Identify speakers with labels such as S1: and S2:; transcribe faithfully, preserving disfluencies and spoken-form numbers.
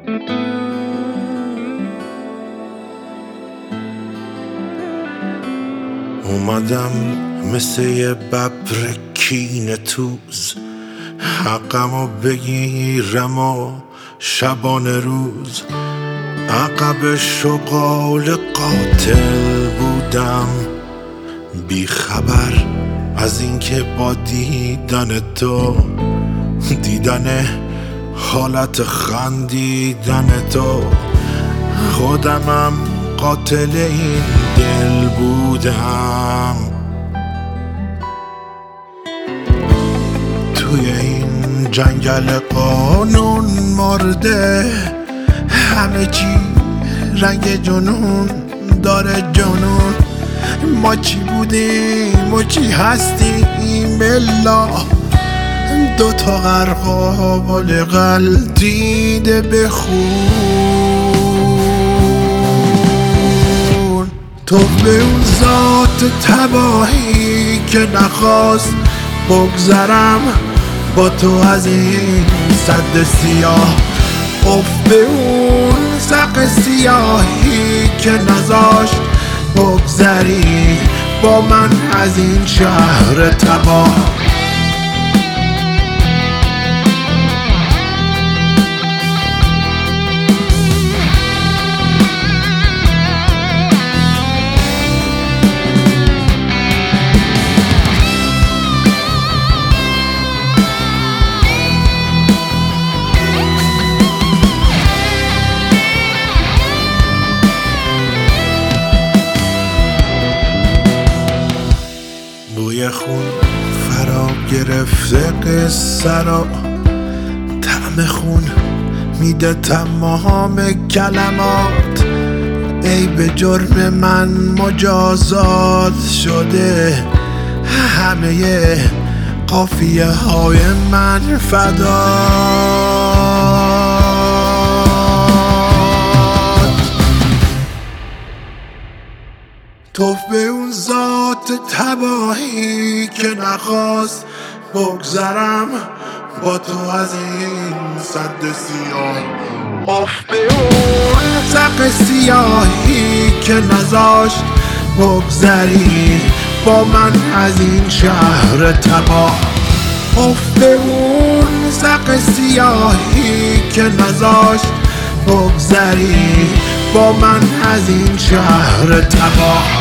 S1: اومدم مثل یه ببر کینه توز، حقمو بگیرم و شبانه روز. عقب شغال قاتل بودم، بی خبر از اینکه با دیدن تو، دیدن حالت خندیدن تو، خودمم قاتل این دل بودم. توی این جنگل قانون مرده، همه چی رنگ جنون داره جنون. ما چی بودیم و چی هستیم الا دوتا غرقال غلتیده به خون. تو به اون ذات تباهی که نخواست بگذرم با تو از این سد سیاه، اف به اون سق سیاهی که نذاشت بگذری با من از این شهر تباه. بوی خون فرا گرفته قصه را، طعم خون میده تمام کلمات. ای به جرم من مجازات شده، همه قافیه های من فدات. توف به اون ذات تباهی که نخواست بگذرم با تو از این سد سیاه، اف به اون سق سیاهی که نذاشت بگذری با من از این شهر تباه. اف به اون سق سیاهی که نذاشت بگذری با من از این شهر تباه.